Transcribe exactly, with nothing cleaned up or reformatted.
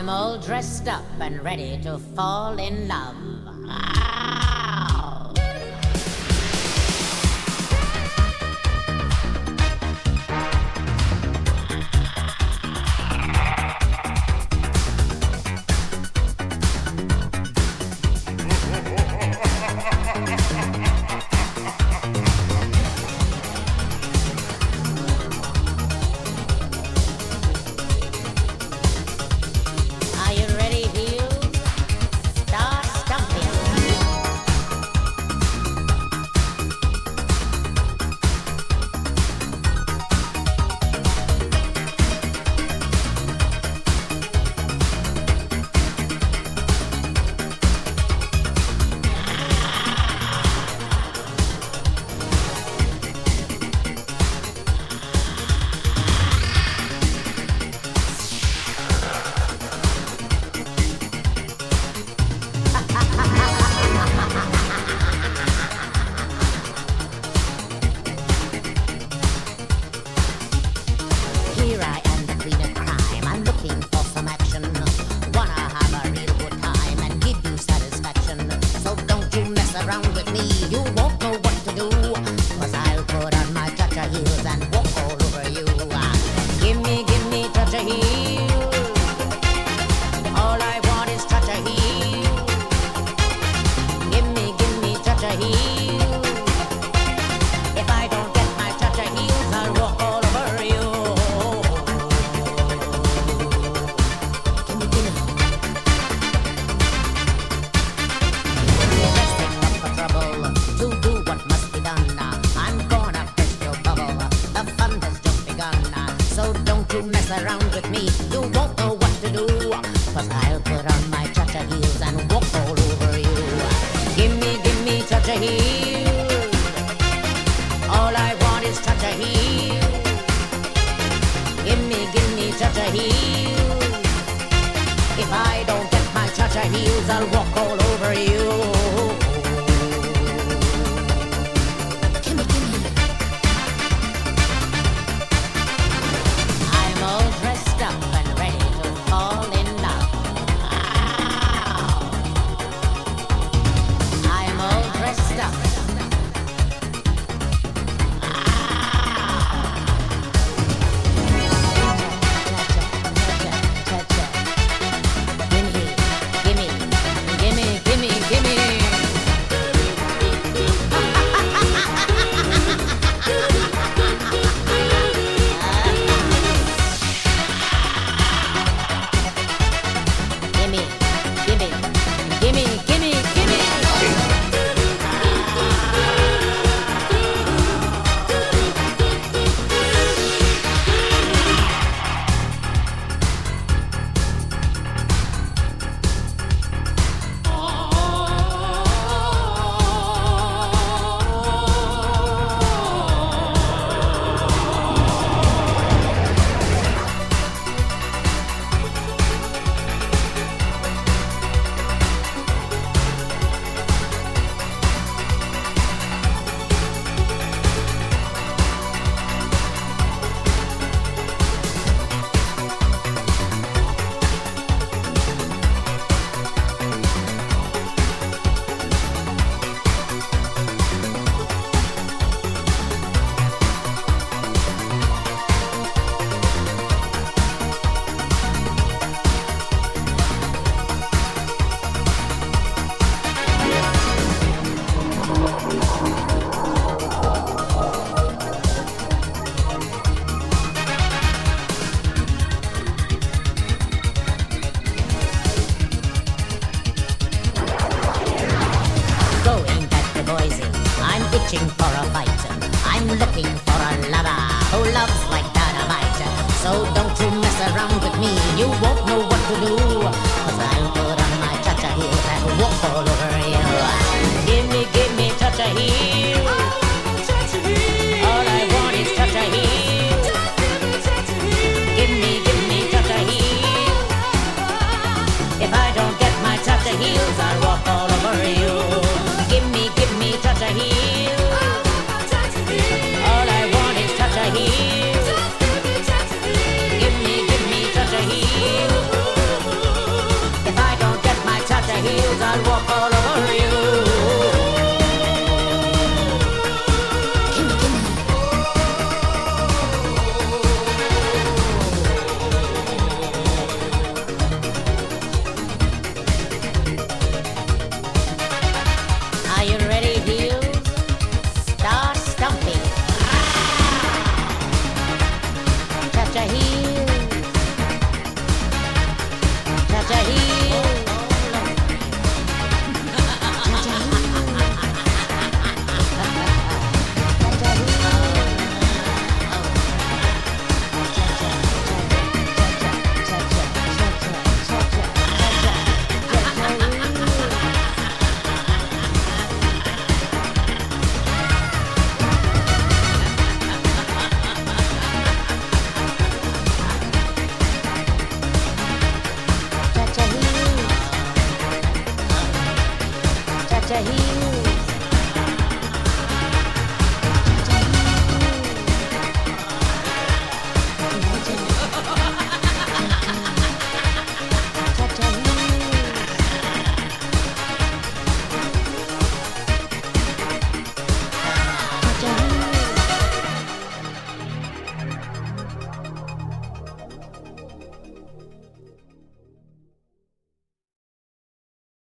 all dressed up and ready to fall in love. Ow! Are you ready, heels? Start stumping. Here I am, the queen of crime. I'm looking for some action. Wanna have a real good time and give you satisfaction. So don't you mess around with me. You won't know what to do. Cause I'll put on my cha-cha heels and walk all over you. Ah, Give me, give me cha-cha heels. All I want is cha-cha heels. Give me, give me cha-cha heels. If I don't get my cha-cha heels, I'll walk all over you. Gimme, gimme. Dressing up for trouble, to do what must be done. I'm gonna burst your bubble. The fun has just begun. So don't you mess around with me. You won't know what to do. Cause I'll put on my cha-cha heels and walk all over you. Gimme, gimme cha-cha heels. All I want is cha-cha heels. Gimme, gimme cha-cha heels. If I don't get my cha-cha heels, I'll walk all over you. Gimme, gimme. I'm all dressed up and ready to fall in love. Ow! I'm all dressed up. Gimme, gimme, gimme, gimme, gimme. to heal.